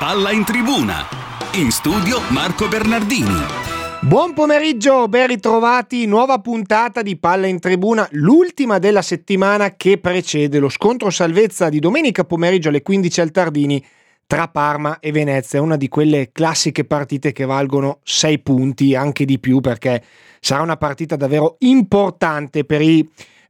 Palla in tribuna. In studio Marco Bernardini. Buon pomeriggio, ben ritrovati, nuova puntata di Palla in Tribuna, l'ultima della settimana che precede lo scontro salvezza di domenica pomeriggio alle 15 al Tardini tra Parma e Venezia, una di quelle classiche partite che valgono 6 punti, anche di più, perché sarà una partita davvero importante per i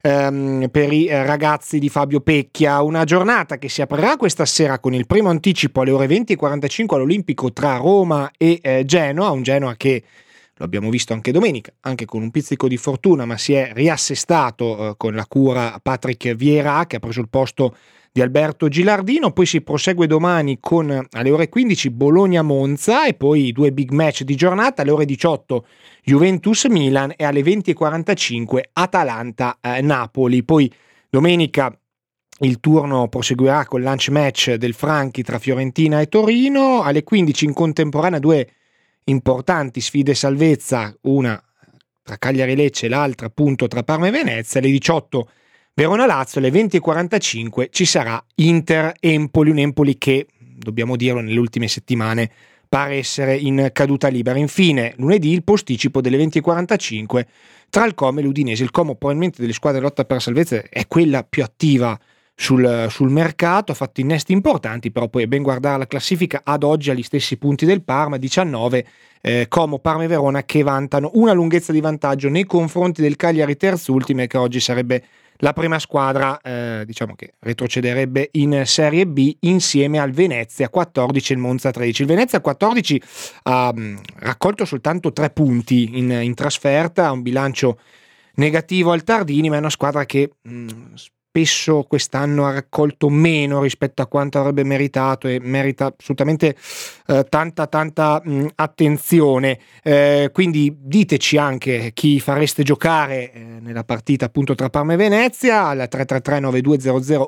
ragazzi di Fabio Pecchia, una giornata che si aprirà questa sera con il primo anticipo alle ore 20:45 all'Olimpico tra Roma e Genoa, un Genoa che lo abbiamo visto anche domenica, anche con un pizzico di fortuna, ma si è riassestato con la cura Patrick Vieira, che ha preso il posto di Alberto Gilardino. Poi si prosegue domani con alle ore 15 Bologna-Monza e poi i due big match di giornata alle ore 18 Juventus-Milan e alle 20:45 Atalanta-Napoli. Poi domenica il turno proseguirà col lunch match del Franchi tra Fiorentina e Torino, alle 15 in contemporanea due importanti sfide salvezza, una tra Cagliari e Lecce e l'altra appunto tra Parma e Venezia. Alle 18 Verona-Lazio, alle 20:45 ci sarà Inter-Empoli, un Empoli che, dobbiamo dirlo, nelle ultime settimane pare essere in caduta libera. Infine lunedì il posticipo delle 20:45 tra il Como e l'Udinese. Il Como probabilmente delle squadre lotta per la salvezza è quella più attiva sul mercato, ha fatto innesti importanti, però poi è ben guardare la classifica, ad oggi agli stessi punti del Parma, 19, Como, Parma e Verona che vantano una lunghezza di vantaggio nei confronti del Cagliari terzultime, che oggi sarebbe la prima squadra diciamo che retrocederebbe in Serie B insieme al Venezia 14 e il Monza 13. Il Venezia 14 ha raccolto soltanto 3 punti in trasferta, ha un bilancio negativo al Tardini, ma è una squadra che spesso quest'anno ha raccolto meno rispetto a quanto avrebbe meritato e merita assolutamente tanta attenzione, quindi diteci anche chi fareste giocare nella partita appunto tra Parma e Venezia al 333 9200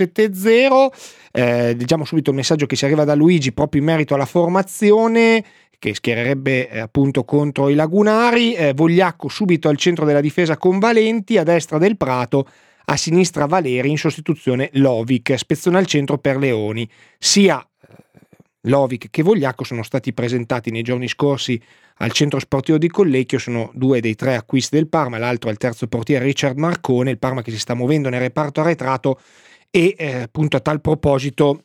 170. Diciamo subito il messaggio che ci arriva da Luigi proprio in merito alla formazione che schiererebbe appunto contro i lagunari. Vogliacco subito al centro della difesa con Valenti, a destra Del Prato, a sinistra Valeri, in sostituzione Lovic, Spezzone al centro per Leoni. Sia Lovic che Vogliacco sono stati presentati nei giorni scorsi al centro sportivo di Collecchio, sono 2 dei 3 acquisti del Parma, l'altro è il terzo portiere Richard Marcone, il Parma che si sta muovendo nel reparto arretrato e appunto a tal proposito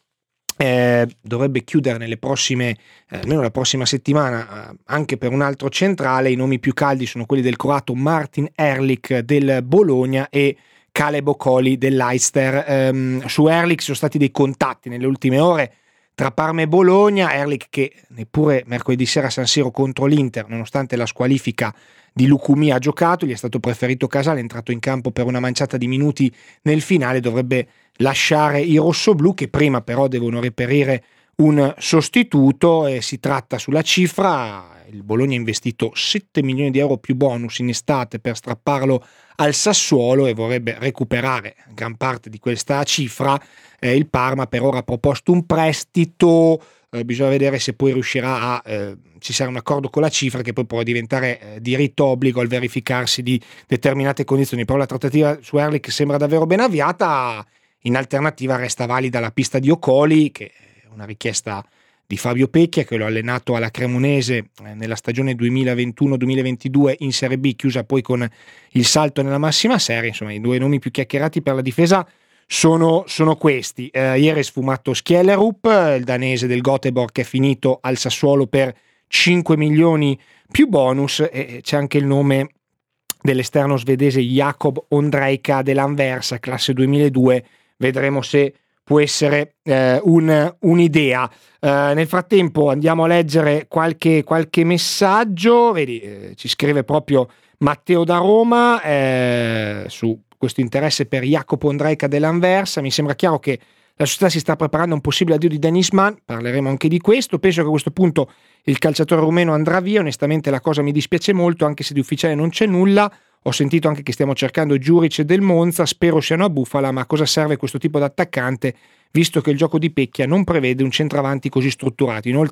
dovrebbe chiudere nelle prossime, almeno la prossima settimana, anche per un altro centrale. I nomi più caldi sono quelli del croato Martin Erlich del Bologna e Caleb Okoli dell'Eister. Su Erlich sono stati dei contatti nelle ultime ore tra Parma e Bologna. Erlich che neppure mercoledì sera a San Siro contro l'Inter, nonostante la squalifica di Lucumia, ha giocato, gli è stato preferito Casale, è entrato in campo per una manciata di minuti nel finale, dovrebbe lasciare i rossoblù che prima però devono reperire un sostituto e si tratta sulla cifra. Il Bologna ha investito 7 milioni di euro più bonus in estate per strapparlo al Sassuolo e vorrebbe recuperare gran parte di questa cifra. Il Parma per ora ha proposto un prestito, bisogna vedere se poi riuscirà ci sarà un accordo con la cifra che poi può diventare diritto obbligo al verificarsi di determinate condizioni, però la trattativa su Erlich sembra davvero ben avviata. In alternativa resta valida la pista di Okoli, che è una richiesta di Fabio Pecchia, che lo ha allenato alla Cremonese nella stagione 2021-2022 in Serie B, chiusa poi con il salto nella massima serie. Insomma, i due nomi più chiacchierati per la difesa sono questi. Ieri è sfumato Skjellerup, il danese del Göteborg, che è finito al Sassuolo per 5 milioni più bonus, e c'è anche il nome dell'esterno svedese Jakob Ondrejka dell'Anversa, classe 2002. Vedremo se può essere un'idea. Nel frattempo andiamo a leggere qualche messaggio. Vedi, ci scrive proprio Matteo da Roma su questo interesse per Jacopo Ondrejka dell'Anversa. Mi sembra chiaro che la società si sta preparando a un possibile addio di Denis Mann, parleremo anche di questo. Penso che a questo punto il calciatore rumeno andrà via, onestamente la cosa mi dispiace molto, anche se di ufficiale non c'è nulla. Ho sentito anche che stiamo cercando Juric del Monza, spero siano a bufala, ma a cosa serve questo tipo di attaccante visto che il gioco di Pecchia non prevede un centravanti così strutturato? Inoltre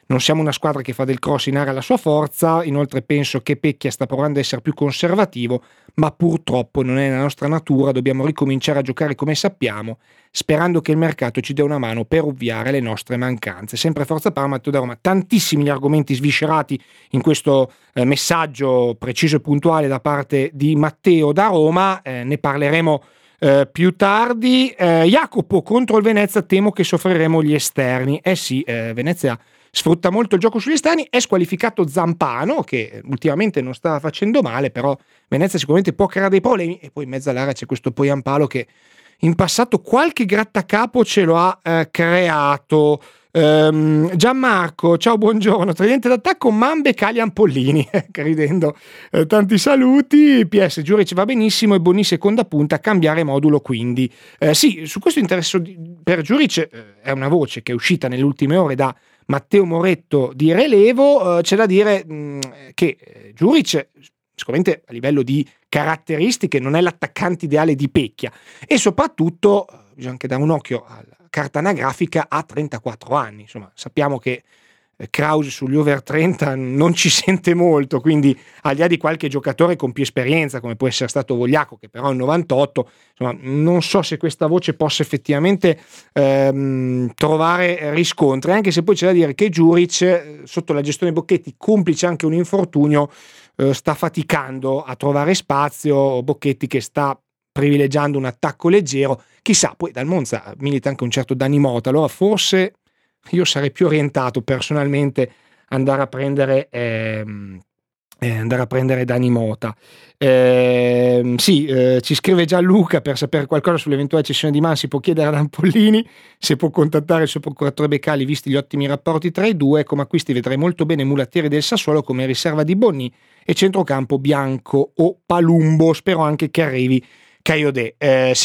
non siamo una squadra che fa del cross in area la sua forza. Inoltre penso che Pecchia sta provando ad essere più conservativo, ma purtroppo non è nella nostra natura, dobbiamo ricominciare a giocare come sappiamo, sperando che il mercato ci dia una mano per ovviare le nostre mancanze. Sempre Forza Parma, da Roma. Tantissimi gli argomenti sviscerati in questo messaggio preciso e puntuale da parte di Matteo da Roma, ne parleremo più tardi. Jacopo, contro il Venezia temo che soffriremo gli esterni. Sì, Venezia sfrutta molto il gioco sugli esterni, è squalificato Zampano che ultimamente non sta facendo male, però Venezia sicuramente può creare dei problemi, e poi in mezzo all'area c'è questo Poyampalo che in passato qualche grattacapo ce lo ha creato. Gianmarco, ciao, buongiorno. Tridente d'attacco Mambe, Calian, Pollini, ridendo. Tanti saluti. PS Giuric va benissimo e Bonni seconda punta, cambiare modulo quindi. Sì, su questo interesse per Giuric è una voce che è uscita nelle ultime ore da Matteo Moretto di Relevo. C'è da dire che Giuric sicuramente a livello di caratteristiche non è l'attaccante ideale di Pecchia, e soprattutto bisogna anche dare un occhio alla carta anagrafica, ha 34 anni, insomma sappiamo che Krause sugli over 30 non ci sente molto, quindi al di là di qualche giocatore con più esperienza come può essere stato Vogliacco, che però è il 98, insomma non so se questa voce possa effettivamente trovare riscontri, anche se poi c'è da dire che Giuric sotto la gestione Bocchetti, complice anche un infortunio, sta faticando a trovare spazio. Bocchetti che sta privilegiando un attacco leggero, chissà, poi dal Monza milita anche un certo Dani Mota, allora forse io sarei più orientato personalmente andare a prendere Dani Mota. Ci scrive Gianluca: per sapere qualcosa sull'eventuale cessione di Man si può chiedere ad Ampollini, se può contattare il suo procuratore Beccali visti gli ottimi rapporti tra i due. Come acquisti vedrei molto bene Mulattieri del Sassuolo come riserva di Bonni e centrocampo Bianco o Palumbo, spero anche che arrivi Caiodè.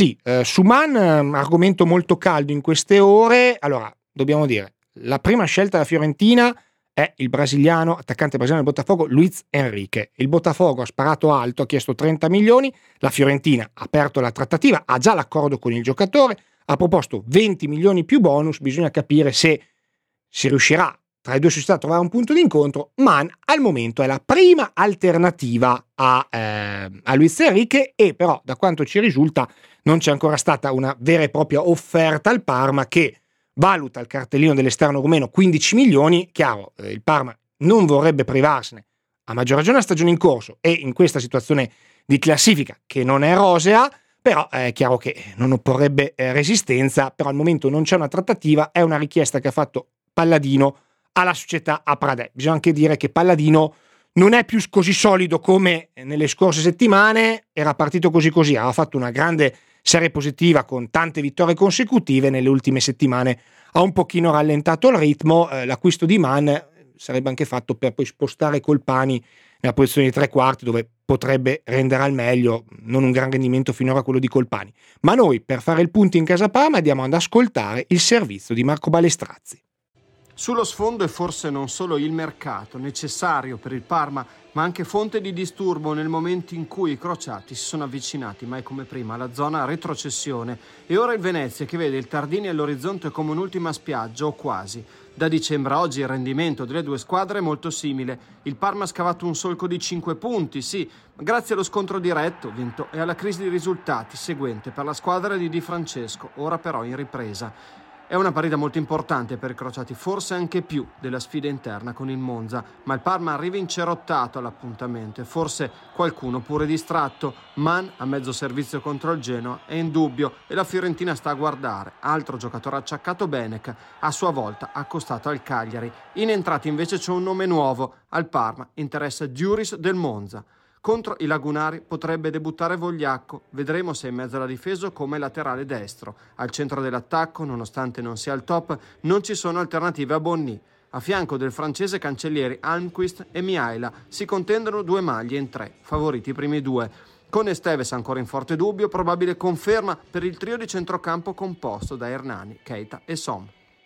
Su Man argomento molto caldo in queste ore. Allora, dobbiamo dire, la prima scelta della Fiorentina è il brasiliano, attaccante brasiliano del Botafogo, Luiz Henrique. Il Botafogo ha sparato alto, ha chiesto 30 milioni, la Fiorentina ha aperto la trattativa, ha già l'accordo con il giocatore, ha proposto 20 milioni più bonus, bisogna capire se si riuscirà tra le due società a trovare un punto di incontro. Man al momento è la prima alternativa a Luiz Henrique, e però da quanto ci risulta non c'è ancora stata una vera e propria offerta al Parma, che valuta il cartellino dell'esterno rumeno 15 milioni. Chiaro, il Parma non vorrebbe privarsene, a maggior ragione a stagione in corso e in questa situazione di classifica che non è rosea, però è chiaro che non opporrebbe resistenza. Però al momento non c'è una trattativa, è una richiesta che ha fatto Palladino alla società a Pradè. Bisogna anche dire che Palladino non è più così solido come nelle scorse settimane, era partito così, aveva fatto una grande serie positiva con tante vittorie consecutive, nelle ultime settimane ha un pochino rallentato il ritmo. L'acquisto di Man sarebbe anche fatto per poi spostare Colpani nella posizione di tre quarti, dove potrebbe rendere al meglio, non un gran rendimento finora quello di Colpani. Ma noi, per fare il punto in casa Parma, andiamo ad ascoltare il servizio di Marco Balestrazzi. Sullo sfondo è forse non solo il mercato, necessario per il Parma, ma anche fonte di disturbo nel momento in cui i crociati si sono avvicinati mai come prima alla zona retrocessione. E ora il Venezia che vede il Tardini all'orizzonte come un'ultima spiaggia, o quasi. Da dicembre a oggi il rendimento delle due squadre è molto simile. Il Parma ha scavato un solco di 5 punti, sì, grazie allo scontro diretto vinto e alla crisi di risultati seguente per la squadra di Di Francesco, ora però in ripresa. È una partita molto importante per i crociati, forse anche più della sfida interna con il Monza, ma il Parma arriva incerottato all'appuntamento e forse qualcuno pure distratto. Man, a mezzo servizio contro il Genoa, è in dubbio e la Fiorentina sta a guardare. Altro giocatore acciaccato, Benec, a sua volta accostato al Cagliari. In entrata invece c'è un nome nuovo. Al Parma interessa Djuris del Monza. Contro i lagunari potrebbe debuttare Vogliacco, vedremo se in mezzo alla difesa come laterale destro. Al centro dell'attacco, nonostante non sia al top, non ci sono alternative a Bonni. A fianco del francese cancellieri Almquist e Mihaila si contendono 2 maglie in 3, favoriti i primi 2. Con Esteves ancora in forte dubbio, probabile conferma per il trio di centrocampo composto da Hernani, Keita e Som.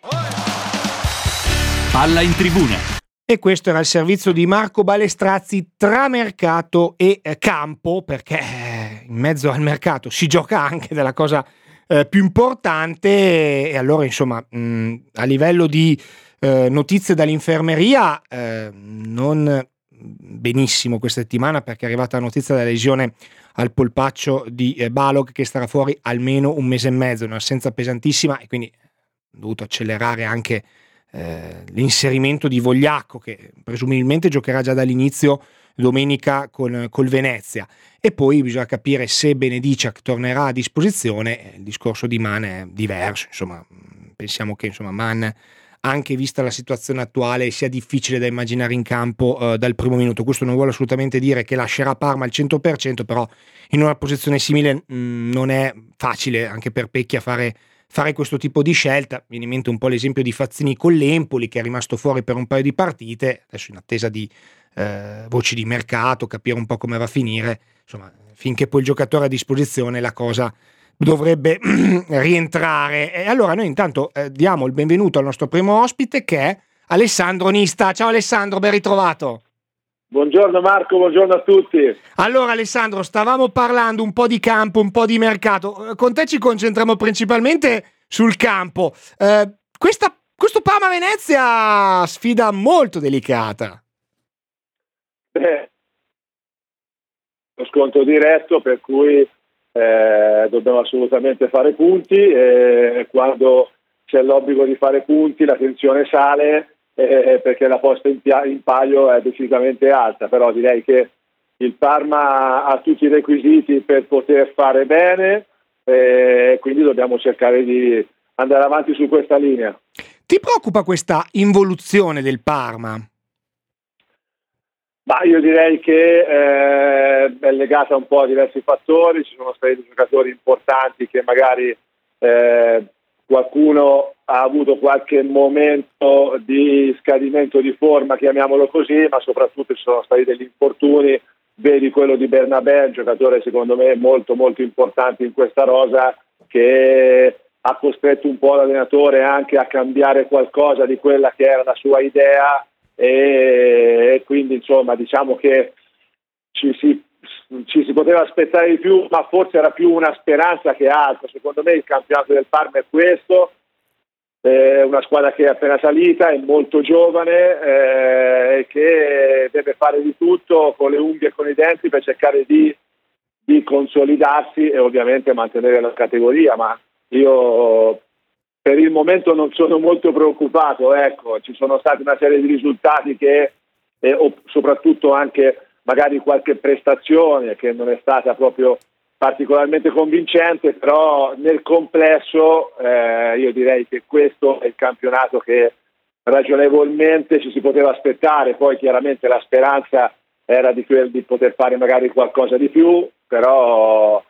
Palla in tribuna. E questo era il servizio di Marco Balestrazzi tra mercato e campo, perché in mezzo al mercato si gioca anche della cosa più importante. E allora insomma a livello di notizie dall'infermeria, non benissimo questa settimana, perché è arrivata la notizia della lesione al polpaccio di Balog, che starà fuori almeno un mese e mezzo, un'assenza pesantissima, e quindi ho dovuto accelerare anche l'inserimento di Vogliacco, che presumibilmente giocherà già dall'inizio domenica col Venezia, e poi bisogna capire se Benediciak tornerà a disposizione. Il discorso di Man è diverso, insomma, pensiamo che Man, anche vista la situazione attuale, sia difficile da immaginare in campo dal primo minuto. Questo non vuole assolutamente dire che lascerà Parma al 100%, però in una posizione simile non è facile anche per Pecchia fare questo tipo di scelta. Viene in mente un po' l'esempio di Fazzini con l'Empoli, che è rimasto fuori per un paio di partite, adesso in attesa di voci di mercato, capire un po' come va a finire. Insomma, finché poi il giocatore è a disposizione la cosa dovrebbe rientrare. E allora noi intanto diamo il benvenuto al nostro primo ospite, che è Alessandro Nista. Ciao Alessandro, ben ritrovato. Buongiorno Marco, buongiorno a tutti. Allora Alessandro, stavamo parlando un po' di campo, un po' di mercato. Con te ci concentriamo principalmente sul campo. Questo Parma Venezia, sfida molto delicata. Lo scontro diretto, per cui dobbiamo assolutamente fare punti, e quando c'è l'obbligo di fare punti la tensione sale, perché la posta in palio è decisamente alta. Però direi che il Parma ha tutti i requisiti per poter fare bene, quindi dobbiamo cercare di andare avanti su questa linea. Ti preoccupa questa involuzione del Parma? Ma io direi che è legata un po' a diversi fattori. Ci sono stati giocatori importanti che magari qualcuno ha avuto qualche momento di scadimento di forma, chiamiamolo così, ma soprattutto ci sono stati degli infortuni. Vedi quello di Bernabé, un giocatore secondo me molto molto importante in questa rosa, che ha costretto un po' l'allenatore anche a cambiare qualcosa di quella che era la sua idea, e quindi insomma diciamo che ci si poteva aspettare di più, ma forse era più una speranza che altro. Secondo me il campionato del Parma è questo, una squadra che è appena salita, è molto giovane, e che deve fare di tutto con le unghie e con i denti per cercare di consolidarsi e ovviamente mantenere la categoria. Ma io per il momento non sono molto preoccupato, ecco. Ci sono stati una serie di risultati che soprattutto anche magari qualche prestazione che non è stata proprio particolarmente convincente, però nel complesso io direi che questo è il campionato che ragionevolmente ci si poteva aspettare. Poi chiaramente la speranza era di poter fare magari qualcosa di più, però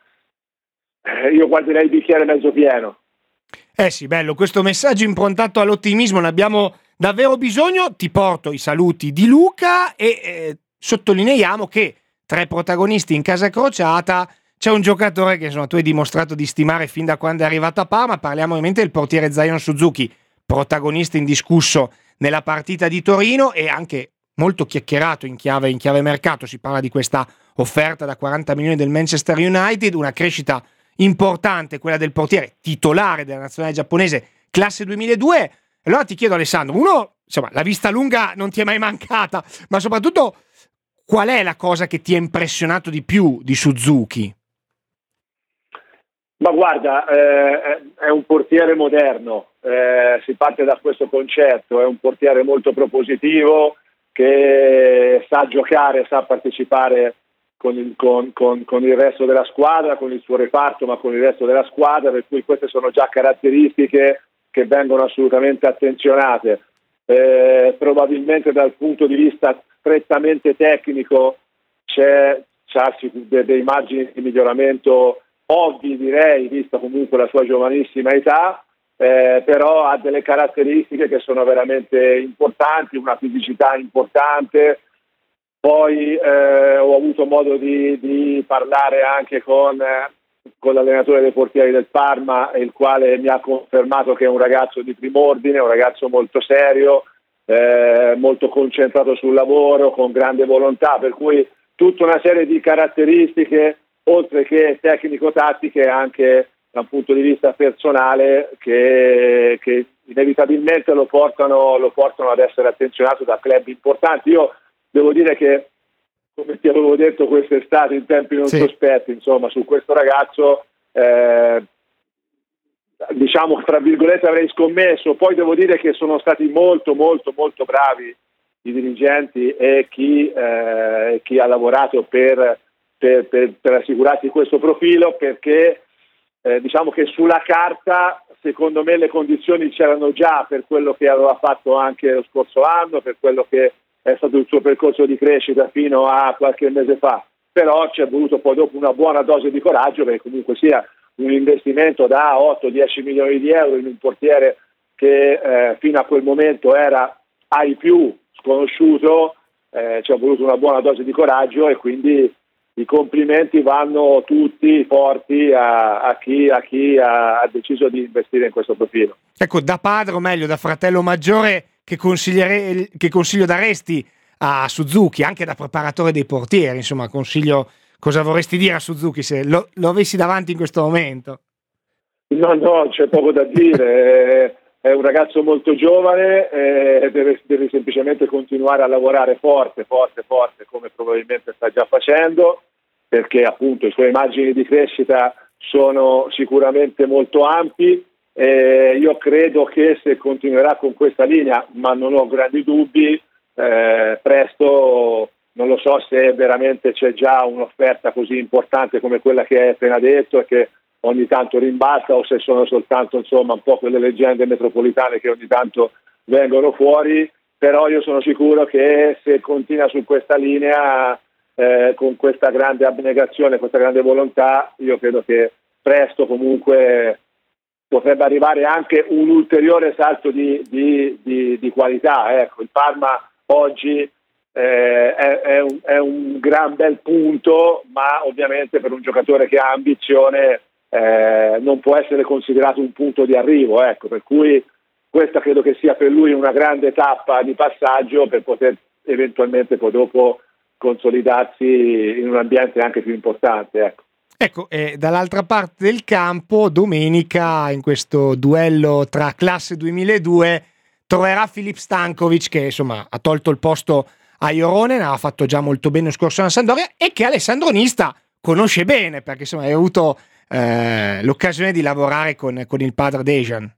io guarderei il bicchiere mezzo pieno. Sì, bello, questo messaggio improntato all'ottimismo, ne abbiamo davvero bisogno. Ti porto i saluti di Luca e sottolineiamo che tra i protagonisti in casa crociata c'è un giocatore che tu hai dimostrato di stimare fin da quando è arrivato a Parma. Parliamo ovviamente del portiere Zion Suzuki, protagonista indiscusso nella partita di Torino e anche molto chiacchierato in chiave mercato. Si parla di questa offerta da 40 milioni del Manchester United, una crescita importante quella del portiere titolare della nazionale giapponese classe 2002. Allora ti chiedo Alessandro, insomma, la vista lunga non ti è mai mancata, ma soprattutto qual è la cosa che ti ha impressionato di più di Suzuki? Ma guarda, è un portiere moderno, si parte da questo concetto, è un portiere molto propositivo che sa giocare, sa partecipare con il resto della squadra, con il suo reparto, ma con il resto della squadra, per cui queste sono già caratteristiche che vengono assolutamente attenzionate. Probabilmente dal punto di vista strettamente tecnico c'ha dei margini di miglioramento ovvi, direi, vista comunque la sua giovanissima età, però ha delle caratteristiche che sono veramente importanti, una fisicità importante. Poi ho avuto modo di parlare anche con l'allenatore dei portieri del Parma, il quale mi ha confermato che è un ragazzo di prim'ordine, un ragazzo molto serio, molto concentrato sul lavoro, con grande volontà, per cui tutta una serie di caratteristiche, oltre che tecnico-tattiche, anche da un punto di vista personale che inevitabilmente lo portano ad essere attenzionato da club importanti. Io devo dire che, come ti avevo detto quest'estate in tempi non sospetti, insomma, su questo ragazzo diciamo tra virgolette avrei scommesso. Poi devo dire che sono stati molto molto molto bravi i dirigenti e chi ha lavorato per assicurarsi questo profilo, perché diciamo che sulla carta secondo me le condizioni c'erano già per quello che aveva fatto anche lo scorso anno, per quello che è stato il suo percorso di crescita fino a qualche mese fa, però ci è voluto poi dopo una buona dose di coraggio, perché comunque sia un investimento da 8-10 milioni di euro in un portiere che fino a quel momento era ai più sconosciuto. Ci è voluto una buona dose di coraggio e quindi i complimenti vanno tutti forti a chi ha deciso di investire in questo profilo. Ecco, da padre, o meglio da fratello maggiore, che consiglio daresti a Suzuki, anche da preparatore dei portieri? Insomma, cosa vorresti dire a Suzuki se lo avessi davanti in questo momento? No, c'è poco da dire. È un ragazzo molto giovane, deve semplicemente continuare a lavorare forte, come probabilmente sta già facendo, perché appunto i suoi margini di crescita sono sicuramente molto ampi. Io credo che se continuerà con questa linea, ma non ho grandi dubbi, presto, non lo so se veramente c'è già un'offerta così importante come quella che hai appena detto e che ogni tanto rimbalza, o se sono soltanto insomma un po' quelle leggende metropolitane che ogni tanto vengono fuori. Però io sono sicuro che se continua su questa linea con questa grande abnegazione, questa grande volontà, io credo che presto comunque potrebbe arrivare anche un ulteriore salto di qualità. Ecco, il Parma oggi è un gran bel punto, ma ovviamente per un giocatore che ha ambizione non può essere considerato un punto di arrivo, ecco, per cui questa credo che sia per lui una grande tappa di passaggio per poter eventualmente poi dopo consolidarsi in un ambiente anche più importante, ecco. Dall'altra parte del campo domenica, in questo duello tra classe 2002, troverà Filip Stankovic, che insomma ha tolto il posto a Joronen, ha fatto già molto bene lo scorso anno a Sampdoria, e che Alessandro Nista conosce bene, perché insomma hai avuto l'occasione di lavorare con il padre Dejan.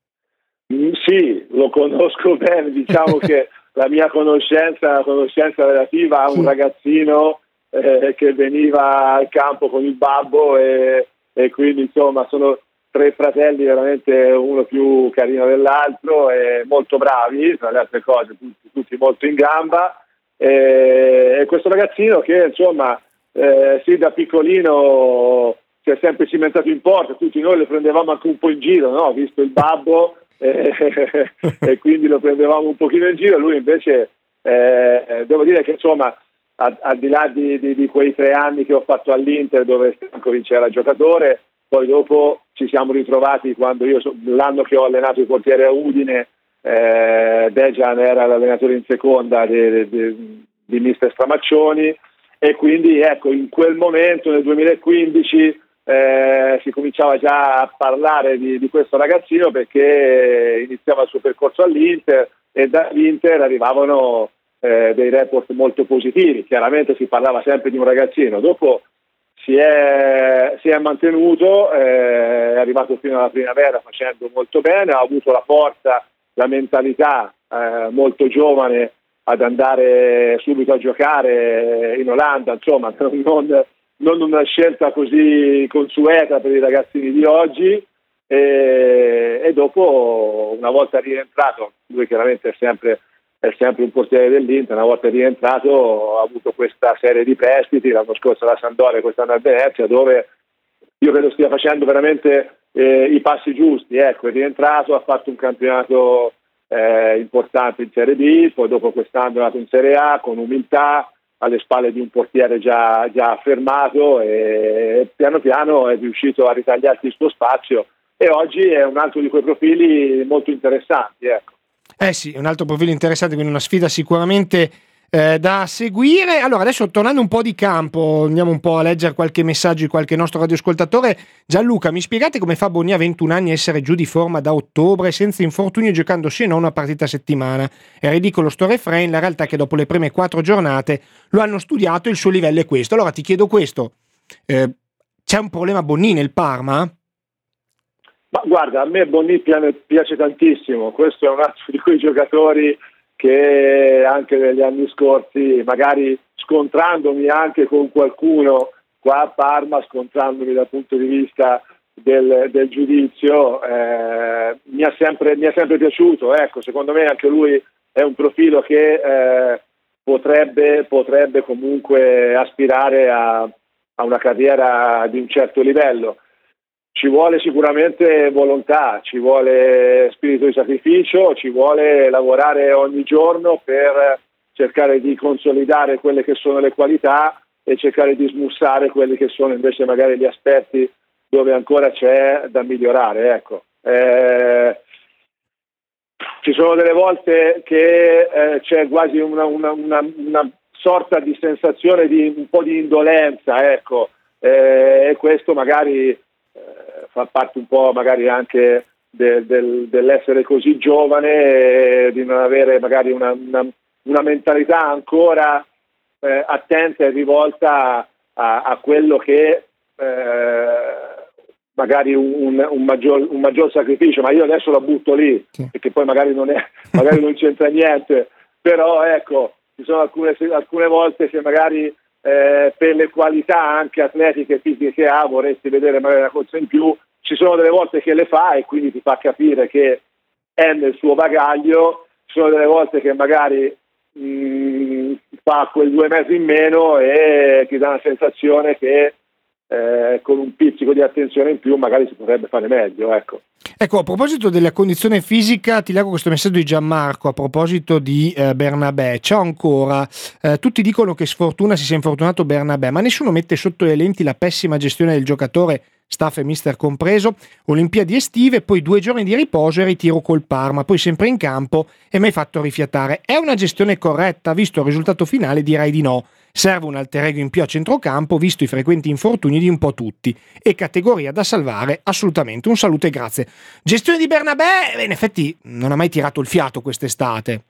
Sì, lo conosco bene, diciamo che la mia conoscenza è una conoscenza relativa a un ragazzino che veniva al campo con il babbo e quindi insomma sono tre fratelli veramente uno più carino dell'altro e molto bravi, tra le altre cose tutti molto in gamba, e questo ragazzino che insomma sì, da piccolino si è sempre cimentato in porta, tutti noi lo prendevamo anche un po' in giro, no? Visto il babbo e quindi lo prendevamo un pochino in giro. Lui invece devo dire che insomma al di là di quei 3 anni che ho fatto all'Inter dove Stankovic era giocatore, poi dopo ci siamo ritrovati quando l'anno che ho allenato i portieri a Udine, Dejan era l'allenatore in seconda di mister Stramaccioni, e quindi ecco, in quel momento nel 2015 si cominciava già a parlare di questo ragazzino, perché iniziava il suo percorso all'Inter e dall'Inter arrivavano dei report molto positivi. Chiaramente si parlava sempre di un ragazzino, dopo si è mantenuto, è arrivato fino alla primavera facendo molto bene, ha avuto la forza, la mentalità molto giovane ad andare subito a giocare in Olanda, insomma non una scelta così consueta per i ragazzini di oggi, e dopo, una volta rientrato, lui chiaramente è sempre un portiere dell'Inter, una volta rientrato ha avuto questa serie di prestiti, l'anno scorso alla Sampdoria, quest'anno a Venezia, dove io credo stia facendo veramente i passi giusti. Ecco, è rientrato, ha fatto un campionato importante in Serie B, poi dopo quest'anno è andato in Serie A con umiltà, alle spalle di un portiere già affermato, e piano piano è riuscito a ritagliarsi il suo spazio, e oggi è un altro di quei profili molto interessanti, ecco. Sì, un altro profilo interessante, quindi una sfida sicuramente da seguire. Allora, adesso tornando un po' di campo, andiamo un po' a leggere qualche messaggio di qualche nostro radioascoltatore. Gianluca, mi spiegate come fa Bonnia a 21 anni a essere giù di forma da ottobre senza infortunio, giocando sì e no una partita a settimana? È ridicolo sto refrain, la realtà è che dopo le prime 4 giornate lo hanno studiato e il suo livello è questo. Allora ti chiedo questo, c'è un problema Bonni nel Parma? Ma guarda, a me Bonni piace tantissimo, questo è un altro di quei giocatori che anche negli anni scorsi, magari scontrandomi anche con qualcuno qua a Parma, scontrandomi dal punto di vista del giudizio, mi è sempre piaciuto. Ecco, secondo me anche lui è un profilo che potrebbe comunque aspirare a una carriera di un certo livello. Ci vuole sicuramente volontà, ci vuole spirito di sacrificio, ci vuole lavorare ogni giorno per cercare di consolidare quelle che sono le qualità e cercare di smussare quelli che sono invece magari gli aspetti dove ancora c'è da migliorare. Ecco. Ci sono delle volte che c'è quasi una sorta di sensazione di un po' di indolenza, ecco, e questo magari fa parte un po' magari anche dell'essere così giovane e di non avere magari una mentalità ancora attenta e rivolta a quello che magari un maggior sacrificio, ma io adesso la butto lì, sì, perché poi magari non c'entra niente, però ecco, ci sono alcune volte che magari per le qualità anche atletiche e fisiche che ha vorresti vedere magari una corsa in più. Ci sono delle volte che le fa e quindi ti fa capire che è nel suo bagaglio. Ci sono delle volte che magari fa quel 2 mesi in meno e ti dà una sensazione che con un pizzico di attenzione in più magari si potrebbe fare meglio, ecco. Ecco, a proposito della condizione fisica, ti leggo questo messaggio di Gianmarco a proposito di Bernabé. Ciao ancora, tutti dicono che sfortuna si sia infortunato Bernabé, ma nessuno mette sotto le lenti la pessima gestione del giocatore, staff e mister compreso. Olimpiadi estive, poi 2 giorni di riposo e ritiro col Parma, poi sempre in campo e mai fatto rifiatare. È una gestione corretta? Visto il risultato finale direi di no. Serve un alter ego in più a centrocampo, visto i frequenti infortuni di un po' tutti, e categoria da salvare assolutamente. Un saluto e grazie. Gestione di Bernabé, in effetti non ha mai tirato il fiato quest'estate.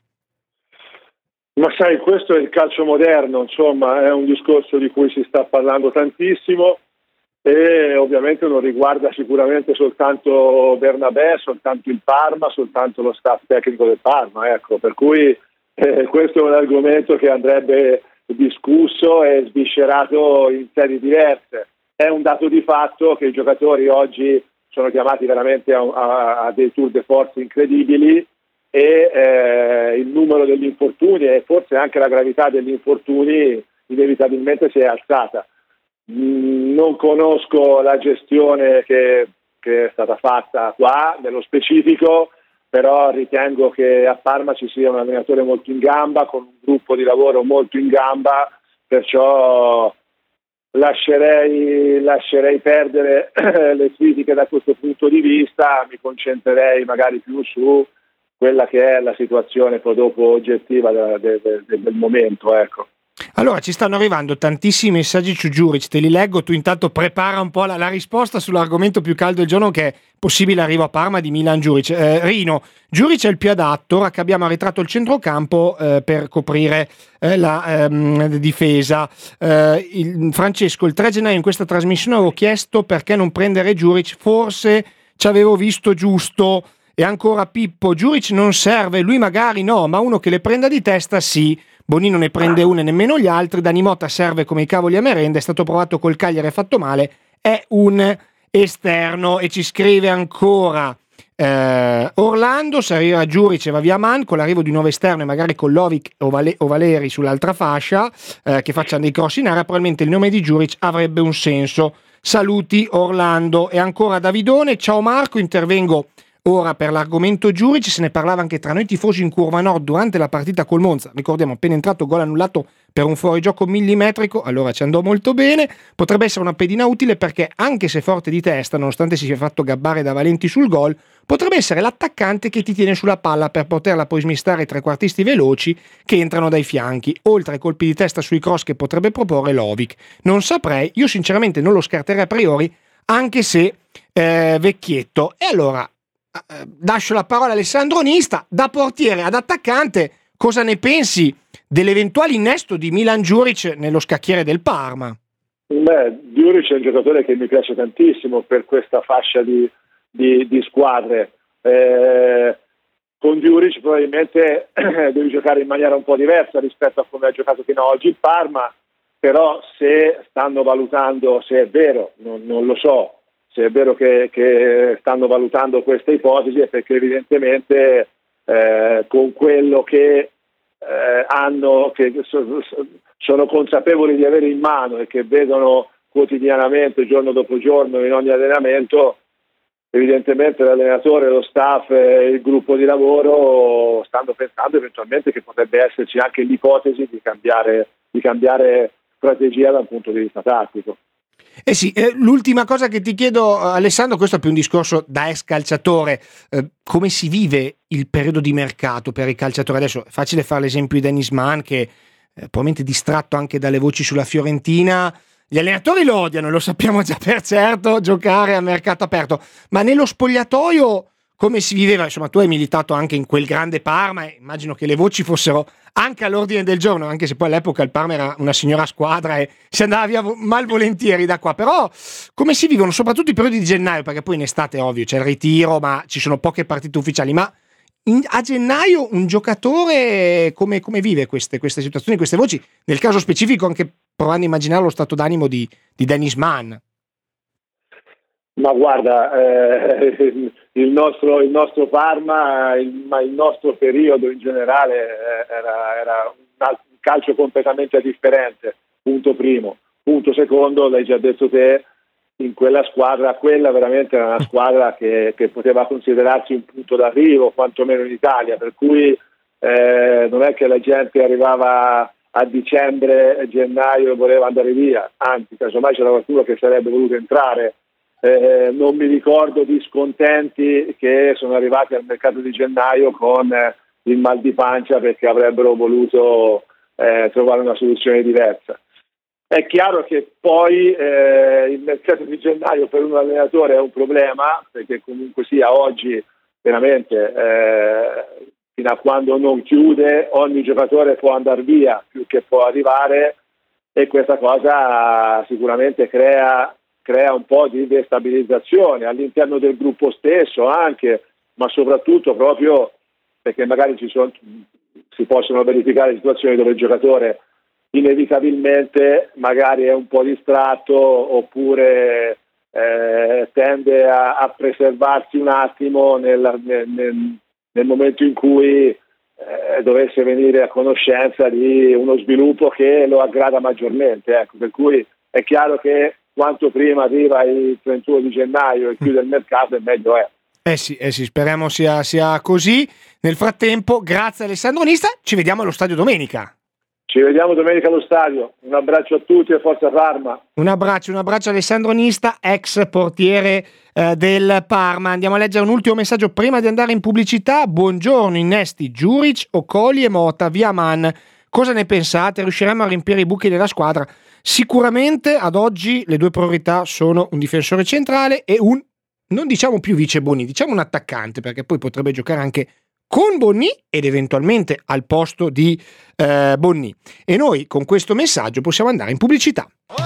Ma sai, questo è il calcio moderno, insomma, è un discorso di cui si sta parlando tantissimo e ovviamente non riguarda sicuramente soltanto Bernabé, soltanto il Parma, soltanto lo staff tecnico del Parma, ecco, per cui questo è un argomento che andrebbe discusso e sviscerato in sedi diverse. È un dato di fatto che i giocatori oggi sono chiamati veramente a dei tour de force incredibili e il numero degli infortuni e forse anche la gravità degli infortuni inevitabilmente si è alzata. Non conosco la gestione che è stata fatta qua nello specifico, però ritengo che a Parma ci sia un allenatore molto in gamba, con un gruppo di lavoro molto in gamba, perciò lascerei perdere le critiche da questo punto di vista, mi concentrerei magari più su quella che è la situazione poi dopo oggettiva del momento, ecco. Allora, ci stanno arrivando tantissimi messaggi su Djuric, te li leggo, tu intanto prepara un po' la risposta sull'argomento più caldo del giorno, che è possibile arrivo a Parma di Milan Djuric. Rino, Djuric è il più adatto, ora che abbiamo arretrato il centrocampo per coprire la difesa. Francesco, il 3 gennaio in questa trasmissione avevo chiesto perché non prendere Djuric, forse ci avevo visto giusto. E ancora Pippo, Djuric non serve, lui magari no, ma uno che le prenda di testa sì. Bonino ne prende una e nemmeno gli altri. Dani Motta serve come i cavoli a merenda, è stato provato col Cagliari e fatto male, è un esterno. E ci scrive ancora Orlando, se arriva Djuric e va via Man, con l'arrivo di un nuovo esterno e magari con Lovic o Valeri sull'altra fascia che facciano dei cross in area, probabilmente il nome di Djuric avrebbe un senso. Saluti Orlando. E ancora Davidone, ciao Marco, intervengo Ora, per l'argomento Djuric, se ne parlava anche tra noi tifosi in curva nord durante la partita col Monza. Ricordiamo, appena entrato, gol annullato per un fuorigioco millimetrico, allora ci andò molto bene. Potrebbe essere una pedina utile perché, anche se forte di testa, nonostante si sia fatto gabbare da Valenti sul gol, potrebbe essere l'attaccante che ti tiene sulla palla per poterla poi smistare ai trequartisti veloci che entrano dai fianchi, oltre ai colpi di testa sui cross che potrebbe proporre Lovic. Non saprei, io sinceramente non lo scarterei a priori, anche se vecchietto. E allora lascio la parola a Alessandro Nista, da portiere ad attaccante. Cosa ne pensi dell'eventuale innesto di Milan Djuric nello scacchiere del Parma? Djuric è un giocatore che mi piace tantissimo per questa fascia di squadre. Con Djuric probabilmente devi giocare in maniera un po' diversa rispetto a come ha giocato fino ad oggi il Parma, però se stanno valutando, se è vero, non lo so, se è vero che stanno valutando questa ipotesi, è perché evidentemente con quello che hanno, che sono consapevoli di avere in mano e che vedono quotidianamente, giorno dopo giorno, in ogni allenamento, evidentemente l'allenatore, lo staff e il gruppo di lavoro stanno pensando eventualmente che potrebbe esserci anche l'ipotesi di cambiare strategia dal punto di vista tattico. Sì, l'ultima cosa che ti chiedo, Alessandro, questo è più un discorso da ex calciatore, come si vive il periodo di mercato per i calciatori? Adesso è facile fare l'esempio di Dennis Mann, che probabilmente distratto anche dalle voci sulla Fiorentina. Gli allenatori lo odiano, lo sappiamo già per certo, giocare a mercato aperto, ma nello spogliatoio come si viveva? Insomma, tu hai militato anche in quel grande Parma e immagino che le voci fossero anche all'ordine del giorno, anche se poi all'epoca il Parma era una signora squadra e si andava via malvolentieri da qua. Però come si vivono soprattutto i periodi di gennaio? Perché poi in estate ovvio c'è il ritiro, ma ci sono poche partite ufficiali, ma a gennaio un giocatore come vive queste situazioni, queste voci? Nel caso specifico anche provando a immaginare lo stato d'animo di Dennis Mann. Ma guarda, il nostro Parma, ma il nostro periodo in generale era un calcio completamente differente, punto primo. Punto secondo, l'hai già detto te, in quella squadra, quella veramente era una squadra che poteva considerarsi un punto d'arrivo, quantomeno in Italia, per cui non è che la gente arrivava a dicembre, gennaio e voleva andare via, anzi, casomai c'era qualcuno che sarebbe voluto entrare. Non mi ricordo di scontenti che sono arrivati al mercato di gennaio con il mal di pancia perché avrebbero voluto trovare una soluzione diversa. È chiaro che poi il mercato di gennaio per un allenatore è un problema, perché comunque sia oggi veramente fino a quando non chiude ogni giocatore può andare via più che può arrivare, e questa cosa sicuramente crea un po' di destabilizzazione all'interno del gruppo stesso anche, ma soprattutto proprio perché magari si possono verificare situazioni dove il giocatore inevitabilmente magari è un po' distratto oppure tende a preservarsi un attimo nel momento in cui dovesse venire a conoscenza di uno sviluppo che lo aggrada maggiormente. Ecco, per cui è chiaro che quanto prima arriva il 31 di gennaio e chiude il mercato, e meglio è. Sì, speriamo sia così. Nel frattempo, grazie Alessandro Nista, ci vediamo allo stadio domenica. Ci vediamo domenica allo stadio. Un abbraccio a tutti e forza Parma. Un abbraccio Alessandro Nista, ex portiere del Parma. Andiamo a leggere un ultimo messaggio prima di andare in pubblicità. Buongiorno, innesti Djuric, Okoli e Mota, via Mann. Cosa ne pensate? Riusciremo a riempire i buchi della squadra? Sicuramente ad oggi le due priorità sono un difensore centrale e non diciamo più vice Bonni, diciamo un attaccante, perché poi potrebbe giocare anche con Bonni ed eventualmente al posto di Bonni. E noi con questo messaggio possiamo andare in pubblicità.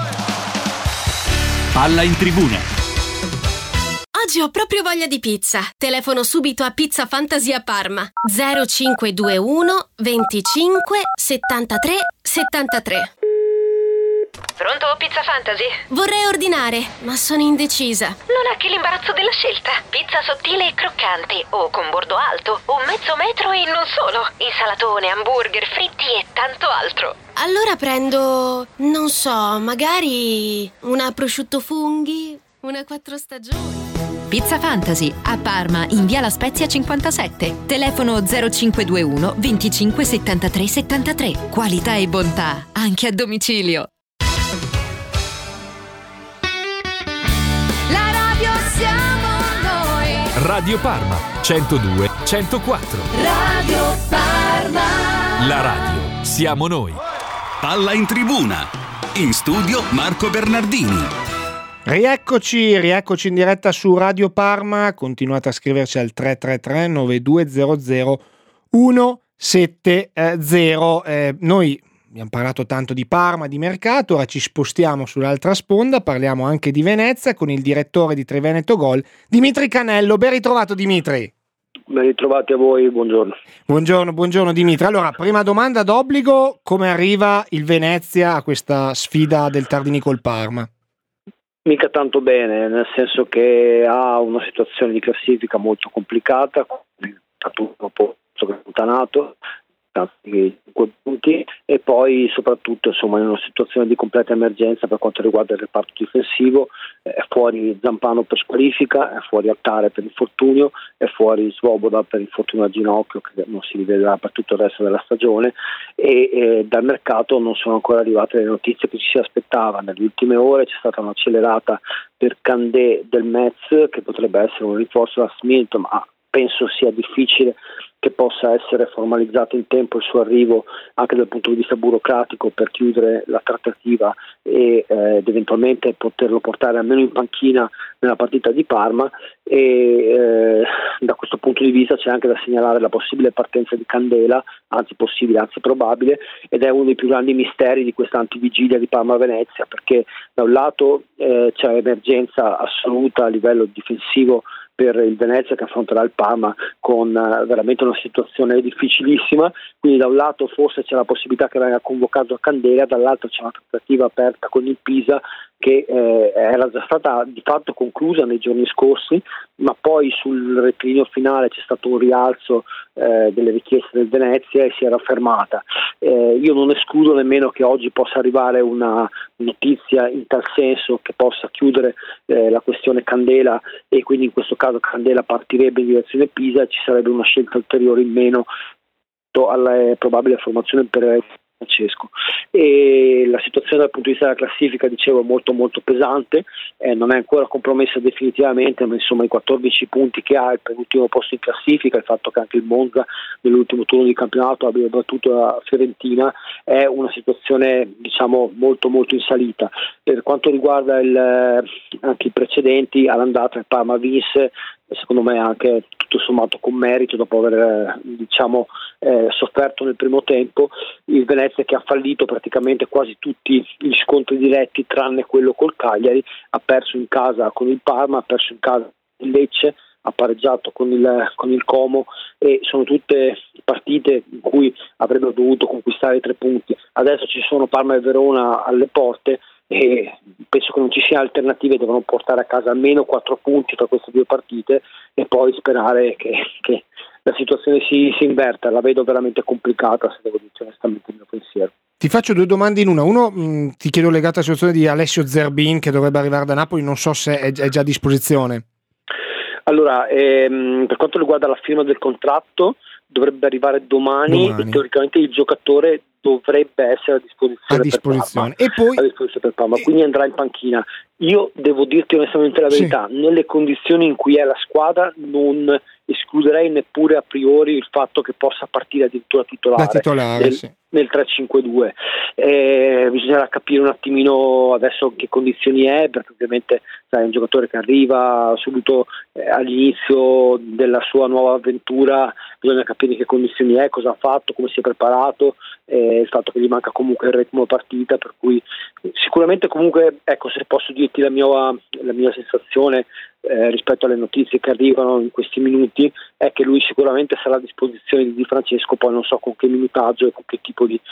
Palla in tribuna. Oggi ho proprio voglia di pizza. Telefono subito a Pizza Fantasia Parma 0521 25 73 73. Pronto, Pizza Fantasy? Vorrei ordinare, ma sono indecisa. Non è che l'imbarazzo della scelta. Pizza sottile e croccante, o con bordo alto, o mezzo metro e non solo. Insalatone, hamburger, fritti e tanto altro. Allora prendo, non so, magari una prosciutto funghi, una 4 stagioni. Pizza Fantasy, a Parma in via La Spezia 57. Telefono 0521 25 73 73. Qualità e bontà anche a domicilio. La radio siamo noi. Radio Parma 102 104. Radio Parma. La radio siamo noi. Palla in tribuna. In studio Marco Bernardini. Rieccoci in diretta su Radio Parma. Continuate a scriverci al 333 9200 170. Noi abbiamo parlato tanto di Parma, di mercato, ora ci spostiamo sull'altra sponda, parliamo anche di Venezia con il direttore di Triveneto Gol, Dimitri Canello. Ben ritrovato Dimitri. Ben ritrovati a voi, buongiorno. Buongiorno Dimitri. Allora, prima domanda d'obbligo, come arriva il Venezia a questa sfida del Tardini col Parma? Mica tanto bene, nel senso che ha una situazione di classifica molto complicata, un po' allontanato, 5 punti, e poi soprattutto insomma in una situazione di completa emergenza per quanto riguarda il reparto difensivo. È fuori Zampano per squalifica, è fuori Altare per infortunio, è fuori Svoboda per infortunio al ginocchio che non si rivedrà per tutto il resto della stagione, e dal mercato non sono ancora arrivate le notizie che ci si aspettava. Nelle ultime ore c'è stata un'accelerata per Candé del Metz, che potrebbe essere un rinforzo da Smith, ma penso sia difficile che possa essere formalizzato in tempo il suo arrivo anche dal punto di vista burocratico per chiudere la trattativa ed eventualmente poterlo portare almeno in panchina nella partita di Parma, e da questo punto di vista c'è anche da segnalare la possibile partenza di Candela, anzi probabile, ed è uno dei più grandi misteri di questa antivigilia di Parma-Venezia, perché da un lato c'è emergenza assoluta a livello difensivo per il Venezia, che affronterà il Parma con veramente una situazione difficilissima, quindi da un lato forse c'è la possibilità che venga convocato a Candela, dall'altro c'è una trattativa aperta con il Pisa che era già stata di fatto conclusa nei giorni scorsi, ma poi sul rettilineo finale c'è stato un rialzo delle richieste del Venezia e si era fermata. Io non escludo nemmeno che oggi possa arrivare una notizia in tal senso che possa chiudere la questione Candela, e quindi in questo caso Candela partirebbe in direzione Pisa e ci sarebbe una scelta ulteriore in meno alla probabile formazione per Francesco. E la situazione dal punto di vista della classifica, dicevo, è molto molto pesante, non è ancora compromessa definitivamente, ma insomma i 14 punti che ha, il penultimo posto in classifica, il fatto che anche il Monza nell'ultimo turno di campionato abbia battuto la Fiorentina, è una situazione diciamo molto molto in salita. Per quanto riguarda anche i precedenti, all'andata il Parma vinse, secondo me anche tutto sommato con merito, dopo aver sofferto nel primo tempo. Il Venezia, che ha fallito praticamente quasi tutti gli scontri diretti tranne quello col Cagliari, ha perso in casa con il Parma, ha perso in casa il Lecce, ha pareggiato con il Como, e sono tutte partite in cui avrebbero dovuto conquistare i 3 punti. Adesso ci sono Parma e Verona alle porte e penso che non ci siano alternative, devono portare a casa almeno 4 punti tra queste 2 partite e poi sperare che la situazione si inverta. La vedo veramente complicata, se devo dire onestamente il mio pensiero. Ti faccio 2 domande in una. Uno, ti chiedo legata alla situazione di Alessio Zerbin, che dovrebbe arrivare da Napoli, non so se è già a disposizione. Allora, per quanto riguarda la firma del contratto, dovrebbe arrivare domani. E teoricamente il giocatore dovrebbe essere a disposizione e poi a disposizione per Parma, quindi andrà in panchina. Io devo dirti onestamente la verità, nelle condizioni in cui è la squadra non escluderei neppure a priori il fatto che possa partire addirittura titolare nel 3-5-2. Bisognerà capire un attimino adesso che condizioni è, perché ovviamente è un giocatore che arriva subito all'inizio della sua nuova avventura, bisogna capire che condizioni è, cosa ha fatto, come si è preparato, il fatto che gli manca comunque il ritmo partita, per cui sicuramente comunque, ecco, se posso dirti la mia sensazione rispetto alle notizie che arrivano in questi minuti, è che lui sicuramente sarà a disposizione di Di Francesco, poi non so con che minutaggio e con che tipo di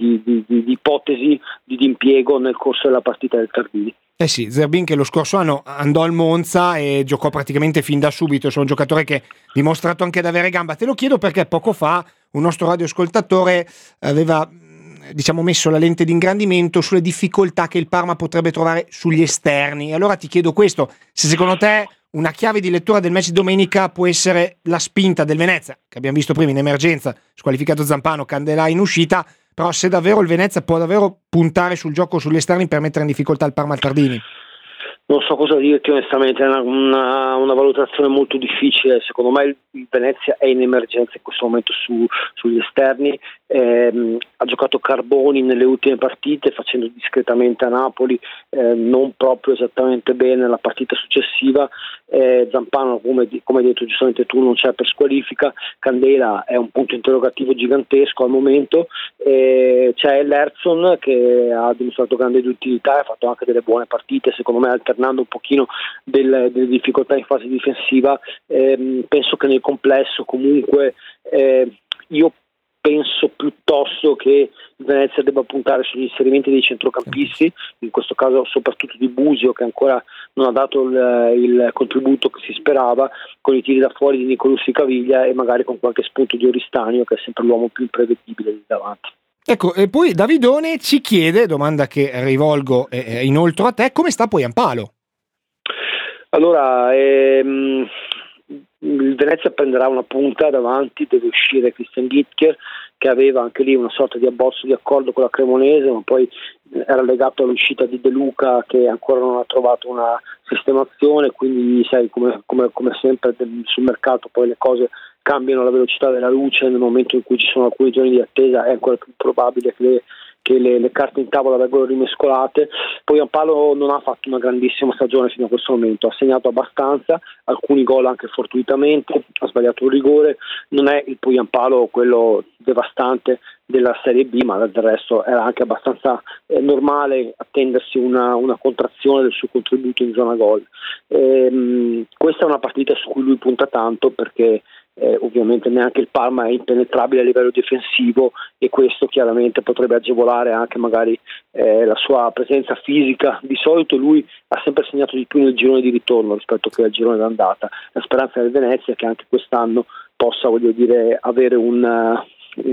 ipotesi di impiego nel corso della partita del Tardini. Sì, Zerbin, che lo scorso anno andò al Monza e giocò praticamente fin da subito, è un giocatore che ha dimostrato anche di avere gamba. Te lo chiedo perché poco fa un nostro radioascoltatore aveva diciamo messo la lente di ingrandimento sulle difficoltà che il Parma potrebbe trovare sugli esterni. Allora ti chiedo questo, se secondo te una chiave di lettura del match di domenica può essere la spinta del Venezia, che abbiamo visto prima in emergenza, squalificato Zampano, Candelà in uscita, però se davvero il Venezia può davvero puntare sul gioco sugli esterni per mettere in difficoltà il Parma Tardini. Non so cosa dirti onestamente, è una valutazione molto difficile. Secondo me il Venezia è in emergenza in questo momento sugli esterni. Ha giocato Carboni nelle ultime partite facendo discretamente a Napoli, non proprio esattamente bene la partita successiva. Zampano, come hai detto giustamente tu, non c'è per squalifica. Candela è un punto interrogativo gigantesco al momento. C'è l'Erson che ha dimostrato grande utilità, ha fatto anche delle buone partite, secondo me alternando un pochino delle difficoltà in fase difensiva. Penso che nel complesso comunque io penso piuttosto che il Venezia debba puntare sugli inserimenti dei centrocampisti, in questo caso soprattutto di Busio, che ancora non ha dato il contributo che si sperava, con i tiri da fuori di Nicolussi Caviglia e magari con qualche spunto di Oristanio, che è sempre l'uomo più imprevedibile lì davanti. Ecco, e poi Davidone ci chiede, domanda che rivolgo inoltre a te, come sta poi Ampalo? Allora, il Venezia prenderà una punta davanti, deve uscire Christian Gittker, che aveva anche lì una sorta di abbozzo di accordo con la Cremonese, ma poi era legato all'uscita di De Luca, che ancora non ha trovato una sistemazione, quindi sai come sempre sul mercato poi le cose cambiano alla velocità della luce. Nel momento in cui ci sono alcuni giorni di attesa è ancora più probabile che le carte in tavola vengono rimescolate. Poi Ampalo non ha fatto una grandissima stagione fino a questo momento, ha segnato abbastanza, alcuni gol anche fortuitamente, ha sbagliato un rigore, non è il Poi Ampalo quello devastante della Serie B, ma del resto era anche abbastanza normale attendersi una contrazione del suo contributo in zona gol. Questa è una partita su cui lui punta tanto, perché ovviamente neanche il Parma è impenetrabile a livello difensivo, e questo chiaramente potrebbe agevolare anche magari la sua presenza fisica. Di solito lui ha sempre segnato di più nel girone di ritorno rispetto che al girone d'andata. La speranza del Venezia è che anche quest'anno possa, avere una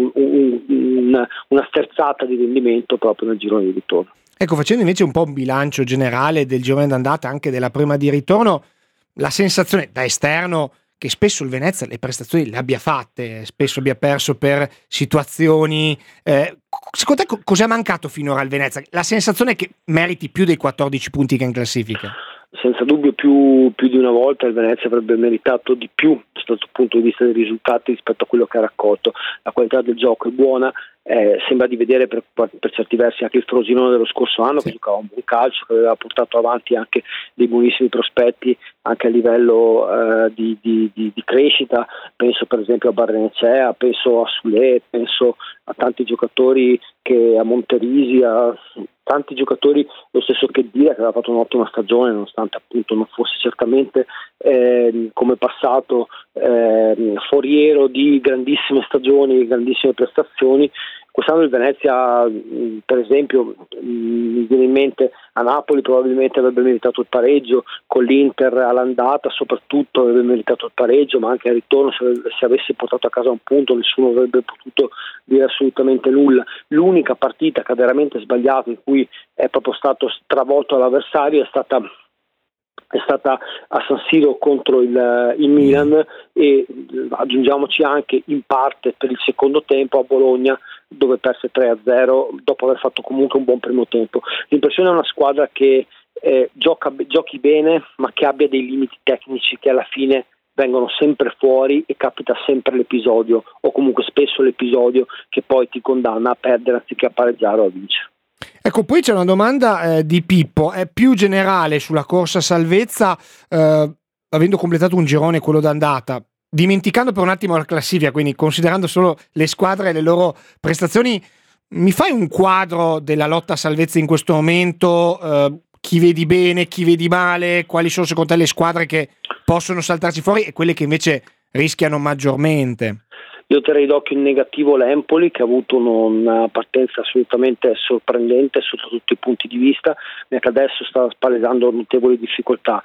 sterzata di rendimento proprio nel girone di ritorno. Ecco, facendo invece un po' un bilancio generale del girone d'andata, anche della prima di ritorno, la sensazione da esterno che spesso il Venezia le prestazioni le abbia fatte, spesso abbia perso per situazioni. Secondo te cos'è mancato finora al Venezia? La sensazione è che meriti più dei 14 punti che è in classifica? Senza dubbio più di una volta il Venezia avrebbe meritato di più dal punto di vista dei risultati rispetto a quello che ha raccolto. La qualità del gioco è buona, sembra di vedere per certi versi anche il Frosinone dello scorso anno, che giocava un buon calcio, che aveva portato avanti anche dei buonissimi prospetti anche a livello di crescita. Penso per esempio a Barrenecea, penso a Sule, penso a tanti giocatori, a Monterisi, a tanti giocatori, lo stesso che dire, che aveva fatto un'ottima stagione, nonostante appunto non fosse certamente come passato foriero di grandissime stagioni, grandissime prestazioni. Quest'anno il Venezia, per esempio, mi viene in mente a Napoli probabilmente avrebbe meritato il pareggio, con l'Inter all'andata soprattutto avrebbe meritato il pareggio, ma anche al ritorno se avesse portato a casa un punto nessuno avrebbe potuto dire assolutamente nulla. L'unica partita che ha veramente sbagliato, in cui è proprio stato stravolto all'avversario, è stata a San Siro contro il Milan, e aggiungiamoci anche in parte per il secondo tempo a Bologna, dove perse 3-0 dopo aver fatto comunque un buon primo tempo. L'impressione è una squadra che giochi bene, ma che abbia dei limiti tecnici che alla fine vengono sempre fuori, e capita sempre l'episodio, o comunque spesso l'episodio, che poi ti condanna a perdere anziché a pareggiare o a vincere. Ecco, poi c'è una domanda di Pippo, è più generale sulla corsa salvezza, avendo completato un girone, quello d'andata, dimenticando per un attimo la classifica, quindi considerando solo le squadre e le loro prestazioni, mi fai un quadro della lotta a salvezza in questo momento? Chi vedi bene, chi vedi male, quali sono secondo te le squadre che possono saltarci fuori e quelle che invece rischiano maggiormente? Io terrei d'occhio in negativo l'Empoli, che ha avuto una partenza assolutamente sorprendente sotto tutti i punti di vista, ma che adesso sta palesando notevoli difficoltà.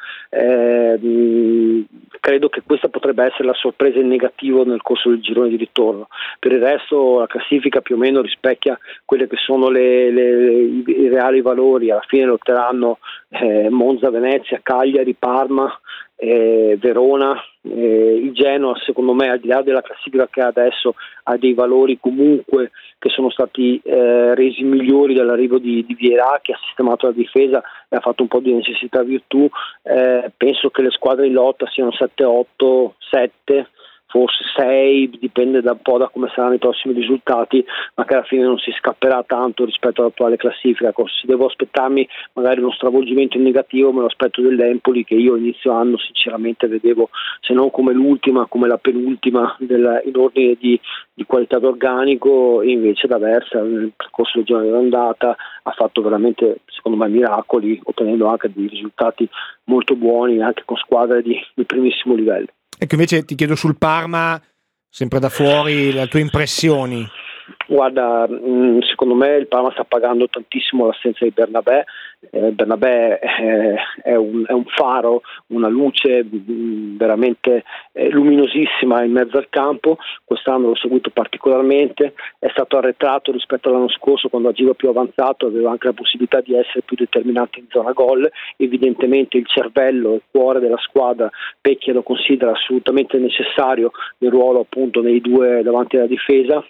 Credo che questa potrebbe essere la sorpresa in negativo nel corso del girone di ritorno. Per il resto la classifica più o meno rispecchia quelle che sono i reali valori. Alla fine lotteranno Monza, Venezia, Cagliari, Parma, Verona, il Genoa. Secondo me, al di là della classifica che ha adesso, ha dei valori comunque che sono stati resi migliori dall'arrivo di Vieira, che ha sistemato la difesa e ha fatto un po' di necessità virtù. Penso che le squadre in lotta siano 7-8, 7, forse 6, dipende da un po' da come saranno i prossimi risultati, ma che alla fine non si scapperà tanto rispetto all'attuale classifica. Se devo aspettarmi magari uno stravolgimento in negativo, me lo aspetto dell'Empoli, che io inizio anno sinceramente vedevo, se non come l'ultima, come la penultima in ordine di qualità d'organico. Invece d'Aversa nel corso del giorno dell'andata ha fatto veramente, secondo me, miracoli, ottenendo anche dei risultati molto buoni anche con squadre di primissimo livello. Ecco, invece ti chiedo sul Parma, sempre da fuori, le tue impressioni. Guarda, secondo me il Parma sta pagando tantissimo l'assenza di Bernabé. Bernabé è un faro, una luce veramente luminosissima in mezzo al campo. Quest'anno l'ho seguito particolarmente, è stato arretrato rispetto all'anno scorso, quando agiva più avanzato, aveva anche la possibilità di essere più determinante in zona gol. Evidentemente il cervello, il cuore della squadra, Pecchia lo considera assolutamente necessario nel ruolo appunto nei due davanti alla difesa.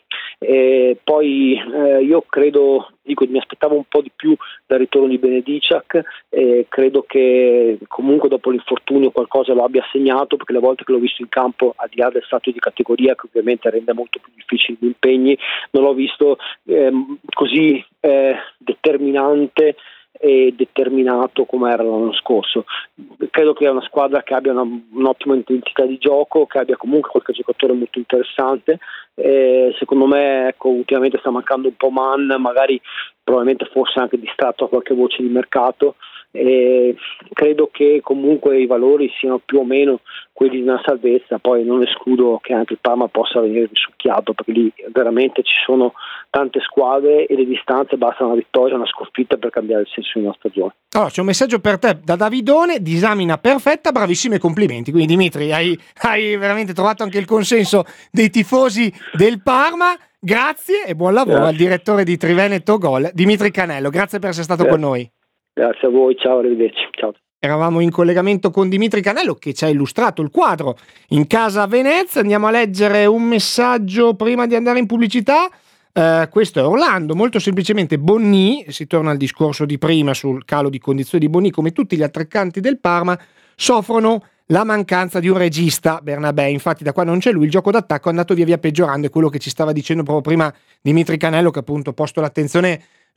Poi io credo, mi aspettavo un po' di più dal ritorno di Benediciak, credo che comunque dopo l'infortunio qualcosa lo abbia segnato, perché le volte che l'ho visto in campo, al di là del stato di categoria che ovviamente rende molto più difficili gli impegni, non l'ho visto così determinante e determinato come era l'anno scorso. Credo che è una squadra che abbia un'ottima intensità di gioco, che abbia comunque qualche giocatore molto interessante. Secondo me, ultimamente sta mancando un po' Mann, magari probabilmente forse anche distratto a qualche voce di mercato. Credo che comunque i valori siano più o meno quelli di una salvezza. Poi non escludo che anche il Parma possa venire risucchiato, perché lì veramente ci sono tante squadre e le distanze, basta una vittoria, una sconfitta per cambiare il senso di una stagione. Allora, c'è un messaggio per te da Davidone: disamina perfetta, bravissimi e complimenti. Quindi Dimitri, hai veramente trovato anche il consenso dei tifosi del Parma. Grazie e buon lavoro al direttore di Triveneto Gol, Dimitri Canello. Grazie per essere stato con noi. Grazie a voi, ciao, arrivederci. Ciao. Eravamo in collegamento con Dimitri Canello, che ci ha illustrato il quadro in casa Venezia. Andiamo a leggere un messaggio prima di andare in pubblicità. Questo è Orlando. Molto semplicemente Bonni, si torna al discorso di prima sul calo di condizioni di Bonni, come tutti gli attaccanti del Parma soffrono la mancanza di un regista. Bernabé, infatti, da quando non c'è lui il gioco d'attacco è andato via via peggiorando, è quello che ci stava dicendo proprio prima Dimitri Canello, che appunto ha posto l'attenzione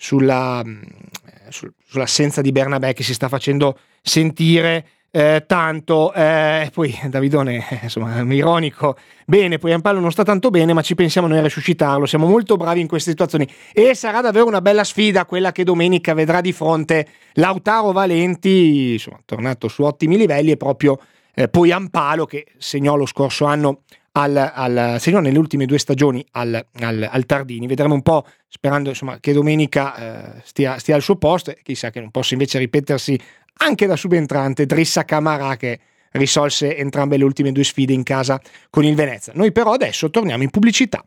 sull'assenza di Bernabé, che si sta facendo sentire tanto. Poi Davidone, insomma, ironico, bene, poi Ampallo non sta tanto bene, ma ci pensiamo noi a resuscitarlo, siamo molto bravi in queste situazioni e sarà davvero una bella sfida quella che domenica vedrà di fronte Lautaro Valenti, insomma, tornato su ottimi livelli, e proprio poi Ampallo, che segnò lo scorso anno segnò nelle ultime 2 stagioni al Tardini. Vedremo un po', sperando insomma che domenica stia al suo posto, e chissà che non possa invece ripetersi anche da subentrante Drissa Camara, che risolse entrambe le ultime 2 sfide in casa con il Venezia. Noi però adesso torniamo in pubblicità.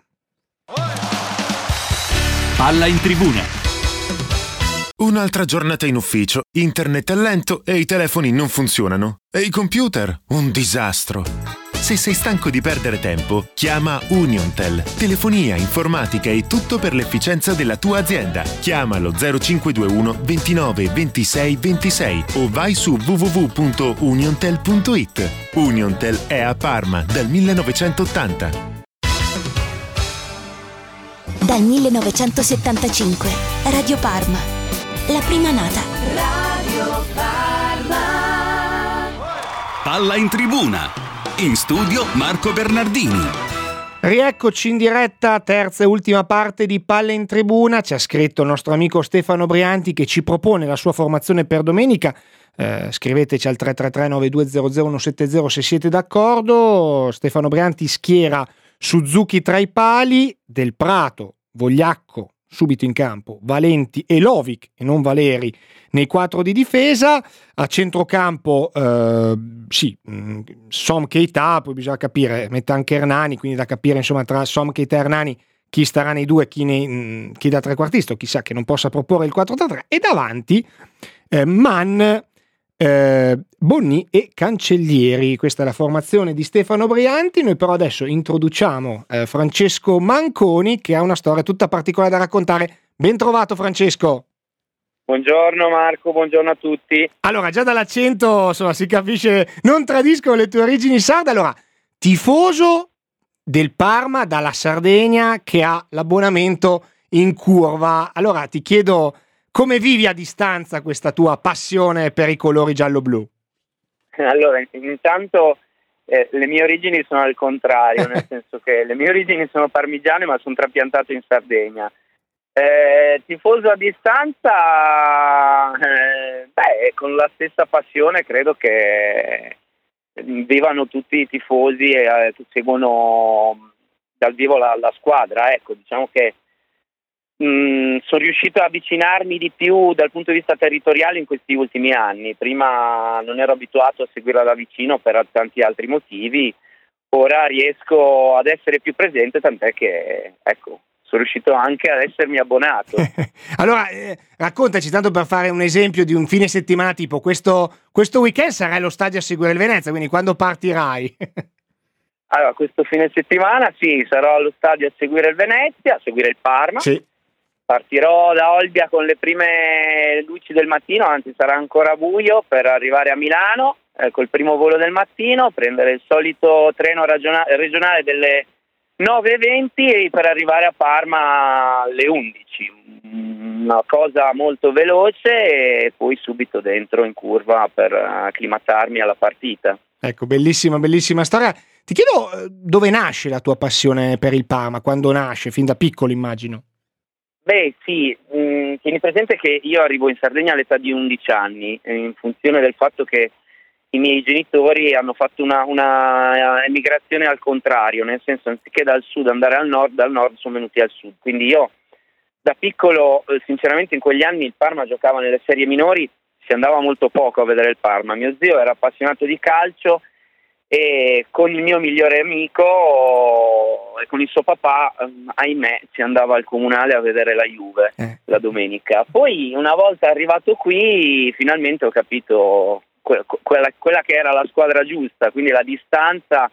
Palla in tribuna. Un'altra giornata in ufficio, internet è lento e i telefoni non funzionano. E i computer? Un disastro. Se sei stanco di perdere tempo, chiama Uniontel. Telefonia, informatica e tutto per l'efficienza della tua azienda. Chiamalo 0521 29 26 26 o vai su www.uniontel.it. Uniontel è a Parma dal 1980. Dal 1975, Radio Parma, la prima nata. Radio Parma. Palla in tribuna. In studio Marco Bernardini. Rieccoci in diretta, terza e ultima parte di Palla in Tribuna. Ci ha scritto il nostro amico Stefano Brianti, che ci propone la sua formazione per domenica. Scriveteci al 333 9200 170 se siete d'accordo. Stefano Brianti schiera Suzuki tra i pali, Del Prato, Vogliacco subito in campo, Valenti e Lovic e non Valeri nei 4 di difesa. A centrocampo Som Keita, poi bisogna capire, mette anche Hernani, quindi da capire insomma tra Som Keita e Hernani chi starà nei due, chi da trequartista, o chissà che non possa proporre il 4-3-3, e davanti Mann, Bonni e Cancellieri. Questa è la formazione di Stefano Brianti. Noi però adesso introduciamo Francesco Manconi, che ha una storia tutta particolare da raccontare. Ben trovato, Francesco. Buongiorno Marco, buongiorno a tutti. Allora, già dall'accento insomma si capisce, non tradiscono le tue origini sarde. Allora, tifoso del Parma dalla Sardegna che ha l'abbonamento in curva. Allora ti chiedo, come vivi a distanza questa tua passione per i colori giallo-blu? Allora, intanto le mie origini sono al contrario, nel senso che le mie origini sono parmigiane ma sono trapiantato in Sardegna. Tifoso a distanza, con la stessa passione credo che vivano tutti i tifosi che seguono dal vivo la squadra. Ecco, diciamo che sono riuscito a avvicinarmi di più dal punto di vista territoriale in questi ultimi anni. Prima non ero abituato a seguirla da vicino per tanti altri motivi, ora riesco ad essere più presente, tant'è che ecco, sono riuscito anche ad essermi abbonato. Allora, raccontaci, tanto per fare un esempio di un fine settimana tipo questo weekend sarai allo stadio a seguire il Venezia, quindi quando partirai? Allora, questo fine settimana sì, sarò allo stadio a seguire il Venezia, a seguire il Parma. Sì. Partirò da Olbia con le prime luci del mattino, anzi sarà ancora buio, per arrivare a Milano col primo volo del mattino, prendere il solito treno regionale delle 9:20 e per arrivare a Parma alle 11. Una cosa molto veloce e poi subito dentro in curva per acclimatarmi alla partita. Ecco, bellissima storia. Ti chiedo dove nasce la tua passione per il Parma, quando nasce, fin da piccolo immagino. Beh sì, tieni presente che io arrivo in Sardegna all'età di 11 anni, in funzione del fatto che i miei genitori hanno fatto una emigrazione al contrario, nel senso, anziché dal sud andare al nord, dal nord sono venuti al sud. Quindi io da piccolo, sinceramente in quegli anni il Parma giocava nelle serie minori, si andava molto poco a vedere il Parma. Mio zio era appassionato di calcio e con il mio migliore amico e con il suo papà, ahimè, si andava al comunale a vedere la Juve la domenica. Poi una volta arrivato qui finalmente ho capito quella che era la squadra giusta, quindi la distanza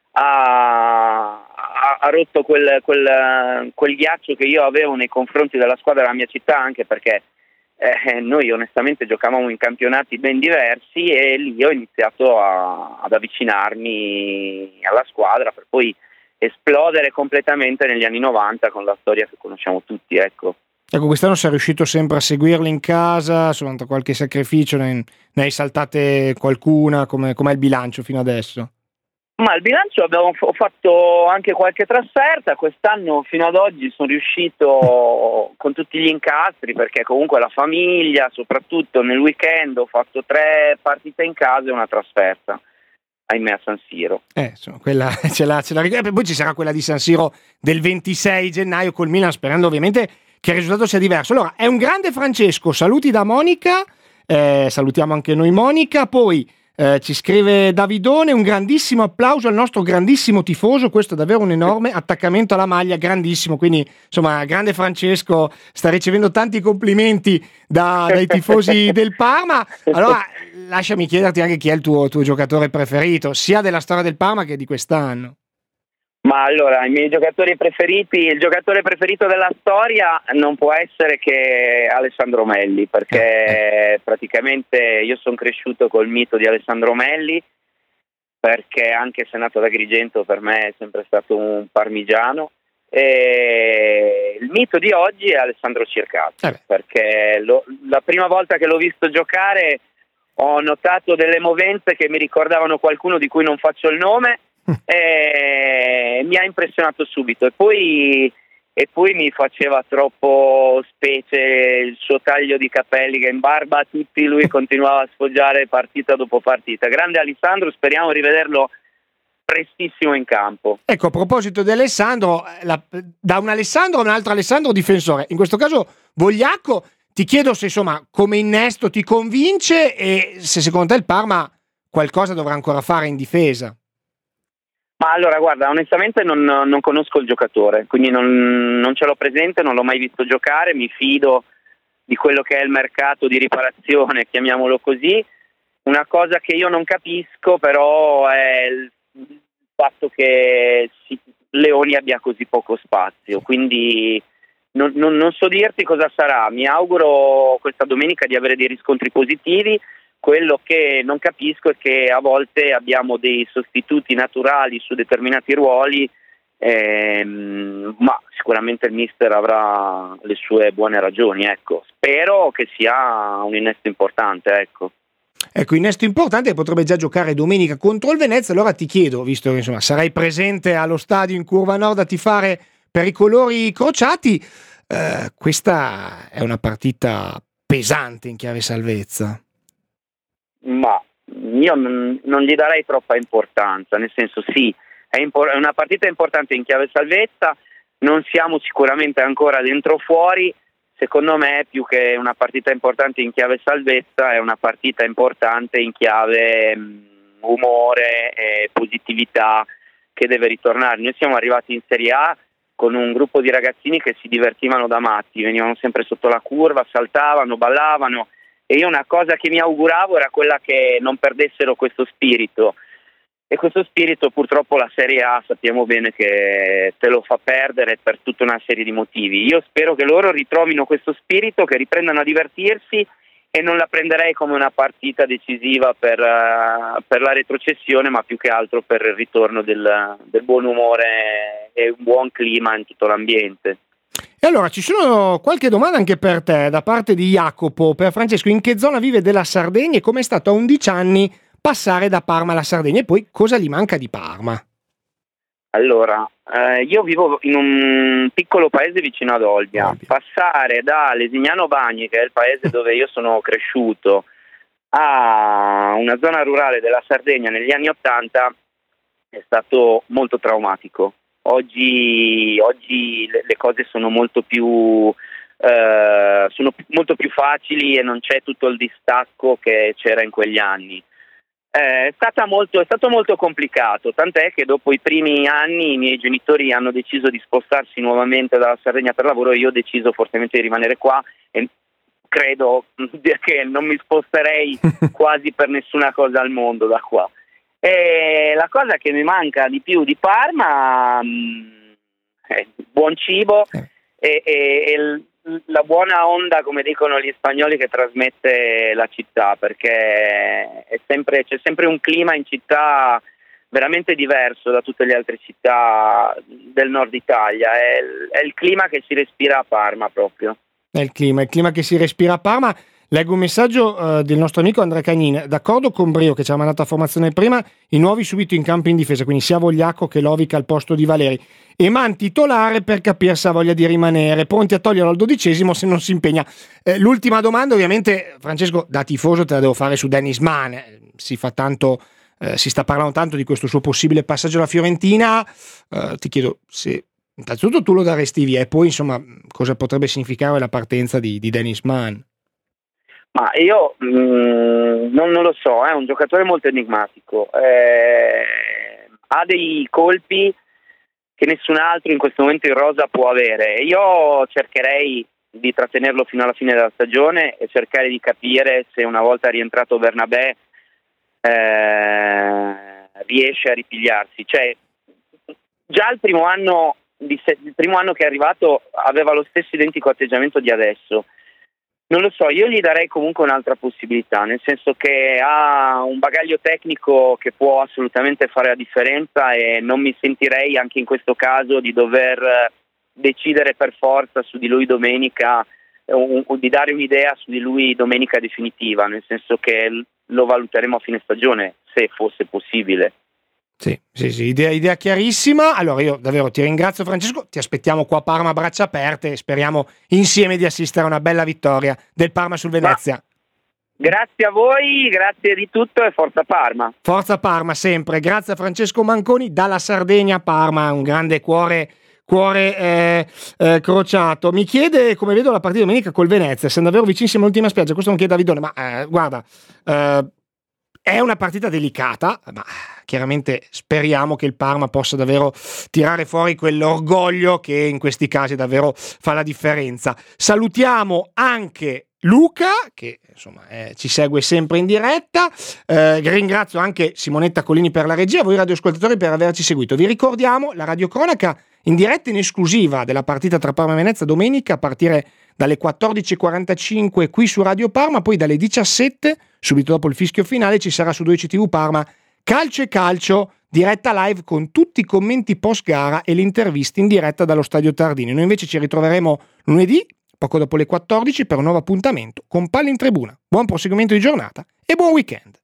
ha rotto quel ghiaccio che io avevo nei confronti della squadra della mia città, anche perché noi onestamente giocavamo in campionati ben diversi e lì ho iniziato ad avvicinarmi alla squadra per poi esplodere completamente negli anni 90 con la storia che conosciamo tutti, ecco. Ecco, quest'anno sei riuscito sempre a seguirli in casa, soltanto qualche sacrificio, ne hai saltate qualcuna, com'è il bilancio fino adesso? Ma il bilancio ho fatto anche qualche trasferta, quest'anno fino ad oggi sono riuscito con tutti gli incastri, perché comunque la famiglia, soprattutto nel weekend ho fatto 3 partite in casa e una trasferta, ahimè a San Siro. Insomma, quella ce la ricordo. Poi ci sarà quella di San Siro del 26 gennaio col Milan, sperando ovviamente che il risultato sia diverso. Allora, è un grande Francesco, saluti da Monica, salutiamo anche noi Monica, poi ci scrive Davidone, un grandissimo applauso al nostro grandissimo tifoso, questo è davvero un enorme attaccamento alla maglia, grandissimo, quindi insomma grande Francesco, sta ricevendo tanti complimenti dai tifosi del Parma. Allora lasciami chiederti anche chi è il tuo giocatore preferito, sia della storia del Parma che di quest'anno. Ma allora, i miei giocatori preferiti, il giocatore preferito della storia non può essere che Alessandro Melli, perché praticamente io sono cresciuto col mito di Alessandro Melli, perché anche se è nato ad Agrigento per me è sempre stato un parmigiano, e il mito di oggi è Alessandro Circazzi, perché la prima volta che l'ho visto giocare ho notato delle movenze che mi ricordavano qualcuno di cui non faccio il nome, e mi ha impressionato subito, e poi mi faceva troppo specie il suo taglio di capelli, che in barba a tutti lui continuava a sfoggiare partita dopo partita. Grande Alessandro, speriamo di rivederlo prestissimo in campo. Ecco, a proposito di Alessandro, da un Alessandro a un altro Alessandro difensore, in questo caso Vogliacco, ti chiedo se insomma come innesto ti convince e se secondo te il Parma qualcosa dovrà ancora fare in difesa. Ma allora guarda, onestamente non conosco il giocatore, quindi non ce l'ho presente, non l'ho mai visto giocare, mi fido di quello che è il mercato di riparazione, chiamiamolo così. Una cosa che io non capisco però è il fatto che Leoni abbia così poco spazio, quindi non so dirti cosa sarà. Mi auguro questa domenica di avere dei riscontri positivi. Quello che non capisco è che a volte abbiamo dei sostituti naturali su determinati ruoli, ma sicuramente il mister avrà le sue buone ragioni, ecco. Spero che sia un innesto importante, ecco. Ecco, innesto importante che potrebbe già giocare domenica contro il Venezia. Allora ti chiedo, visto che insomma sarai presente allo stadio in Curva Nord a tifare per i colori crociati, questa è una partita pesante in chiave salvezza. Ma io non gli darei troppa importanza, nel senso sì, è una partita importante in chiave salvezza, non siamo sicuramente ancora dentro o fuori. Secondo me più che una partita importante in chiave salvezza è una partita importante in chiave umore e positività che deve ritornare. Noi siamo arrivati in Serie A con un gruppo di ragazzini che si divertivano da matti, venivano sempre sotto la curva, saltavano, ballavano, e io una cosa che mi auguravo era quella che non perdessero questo spirito, e questo spirito purtroppo la Serie A sappiamo bene che te lo fa perdere per tutta una serie di motivi. Io spero che loro ritrovino questo spirito, che riprendano a divertirsi, e non la prenderei come una partita decisiva per la retrocessione, ma più che altro per il ritorno del buon umore e un buon clima in tutto l'ambiente. E allora ci sono qualche domanda anche per te da parte di Jacopo. Per Francesco: in che zona vive della Sardegna e come è stato a 11 anni passare da Parma alla Sardegna, e poi cosa gli manca di Parma? Allora, io vivo in un piccolo paese vicino ad Olbia. Passare da Lesignano Bagni, che è il paese dove io sono cresciuto, a una zona rurale della Sardegna negli anni '80 è stato molto traumatico. Oggi le cose sono molto più facili e non c'è tutto il distacco che c'era in quegli anni. È stato molto complicato, tant'è che dopo i primi anni i miei genitori hanno deciso di spostarsi nuovamente dalla Sardegna per lavoro, e io ho deciso fortemente di rimanere qua, e credo che non mi sposterei quasi per nessuna cosa al mondo da qua. E la cosa che mi manca di più di Parma è buon cibo e la buona onda, come dicono gli spagnoli, che trasmette la città, perché c'è sempre un clima in città veramente diverso da tutte le altre città del nord Italia. È il clima che si respira a Parma proprio. È il clima che si respira a Parma. Leggo un messaggio del nostro amico Andrea Cagnin: d'accordo con Brio che ci ha mandato a formazione prima, i nuovi subito in campo in difesa, quindi sia Vogliacco che Lovica al posto di Valeri, e Man titolare per capire se ha voglia di rimanere, pronti a toglierlo al 12° se non si impegna. L'ultima domanda, ovviamente, Francesco, da tifoso te la devo fare su Dennis Mann. Si sta parlando tanto di questo suo possibile passaggio alla Fiorentina. Ti chiedo se innanzitutto tu lo daresti via, e poi insomma cosa potrebbe significare la partenza di Dennis Mann. Ma io non lo so, è un giocatore molto enigmatico, ha dei colpi che nessun altro in questo momento in rosa può avere. Io cercherei di trattenerlo fino alla fine della stagione e cercare di capire se una volta rientrato Bernabé riesce a ripigliarsi. Cioè, già il primo anno che è arrivato aveva lo stesso identico atteggiamento di adesso. Non lo so, io gli darei comunque un'altra possibilità, nel senso che ha un bagaglio tecnico che può assolutamente fare la differenza, e non mi sentirei anche in questo caso di dover decidere per forza su di lui domenica, di dare un'idea su di lui domenica definitiva, nel senso che lo valuteremo a fine stagione, se fosse possibile. Sì, idea chiarissima. Allora io davvero ti ringrazio, Francesco, ti aspettiamo qua a Parma a braccia aperte e speriamo insieme di assistere a una bella vittoria del Parma sul Venezia. Grazie a voi, grazie di tutto e forza Parma. Forza Parma sempre, grazie a Francesco Manconi dalla Sardegna a Parma, un grande cuore crociato. Mi chiede come vedo la partita domenica col Venezia, siamo davvero vicinissimi all'ultima spiaggia, questo non chiede Davidone, ma guarda, è una partita delicata, ma chiaramente speriamo che il Parma possa davvero tirare fuori quell'orgoglio che in questi casi davvero fa la differenza. Salutiamo anche Luca che insomma ci segue sempre in diretta, ringrazio anche Simonetta Collini per la regia, voi radioascoltatori per averci seguito. Vi ricordiamo la radiocronaca in diretta in esclusiva della partita tra Parma e Venezia domenica a partire dalle 14.45 qui su Radio Parma, poi dalle 17 subito dopo il fischio finale ci sarà su 2C TV Parma Calcio e Calcio, diretta live con tutti i commenti post gara e le interviste in diretta dallo Stadio Tardini. Noi invece ci ritroveremo lunedì poco dopo le 14 per un nuovo appuntamento con Palle in Tribuna. Buon proseguimento di giornata e buon weekend.